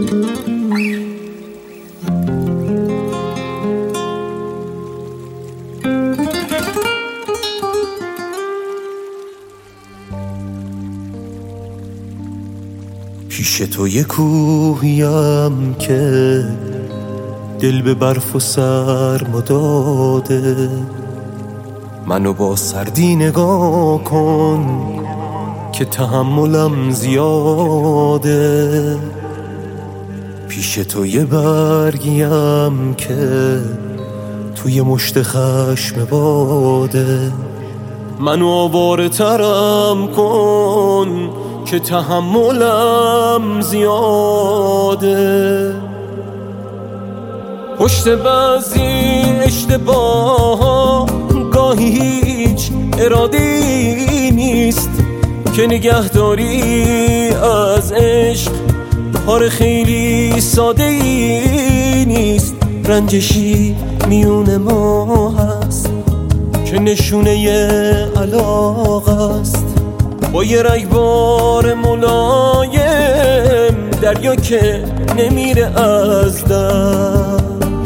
پیش تو یه کوهیم که دل به برف و سرما داده، منو با سردی نگاه کن که تحملم زیاده. پیش تو یه برگیم که توی مشت خشم باده، منو آواره ترم کن که تحملم زیاده. پشت بعضی اشتباه گاهی هیچ اراده‌ای نیست که نگهداری از عشق کار خیلی ساده‌ای نیست. رنجشی میون ما هست که نشونه علاقه است، با یه رگبار ملایم دریا که نمیره از دست.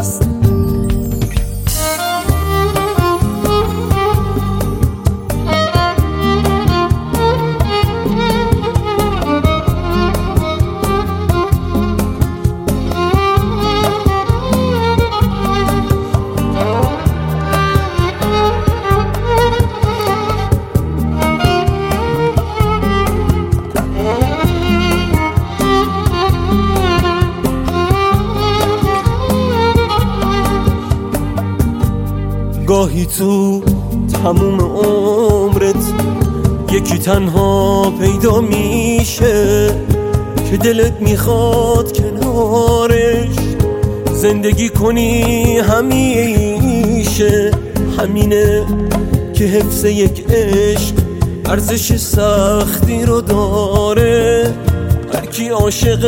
گاهی تو تموم عمرت یکی تنها پیدا میشه که دلت میخواد کنارش زندگی کنی همیشه. همینه که حفظ یک عشق ارزش سختی رو داره. هر کی عاشق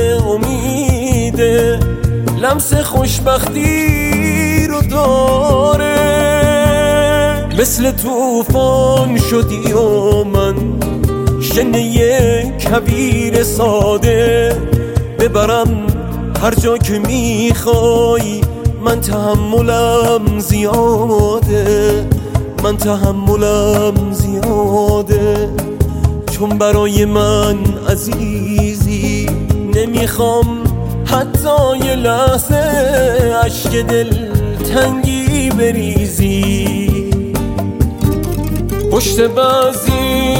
امیده لمس خوشبختی رو داره. مثل طوفان شدی و من شنه یک کویر ساده، ببرم هر جا که میخوای. من تحملم زیاده، من تحملم زیاده، چون برای من عزیزی نمیخوام حتی یه لحظه اشک دل تنگی بریزی. پشت بعضی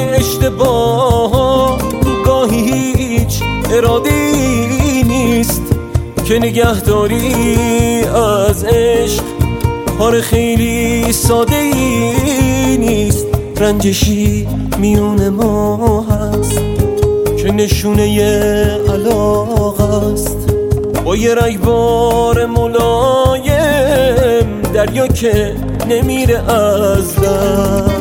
اشتباه گاهی هیچ اراده‌ای نیست که نگهداری از عشق کار خیلی ساده‌ای نیست. رنجشی میون ما هست که نشونه علاقه است، با یه رگبار ملایم دریا که نمیره از دست.